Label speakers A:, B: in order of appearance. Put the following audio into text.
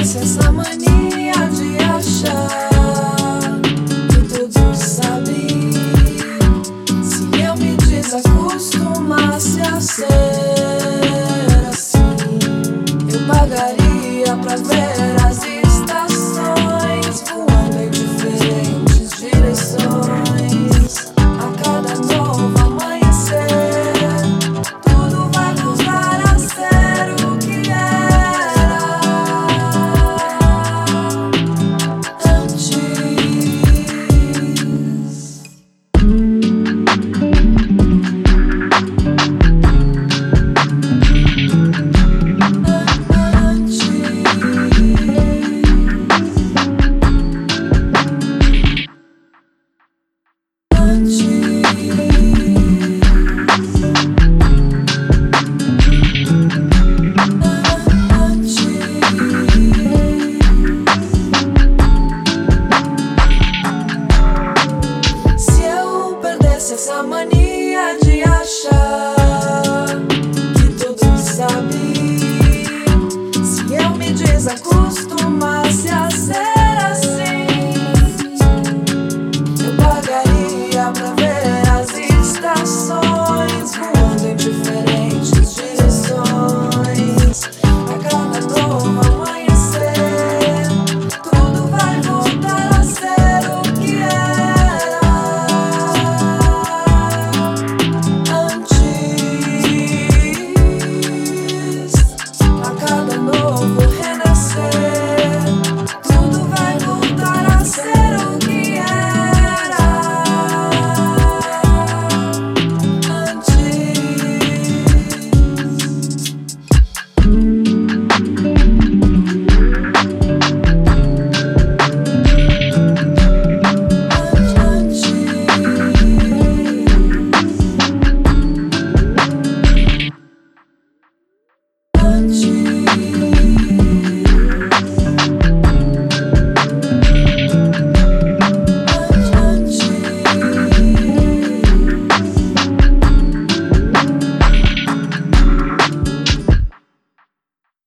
A: perdesse essa mania de achar que tudo sabe, se eu me desacostumasse a ser assim, eu pagaria pra ver as estações voando em diferentes direções. A cada novo amanhecer, tudo vai voltar a ser o que era antes. Essa mania de achar que tudo sabe, se eu me desacostumo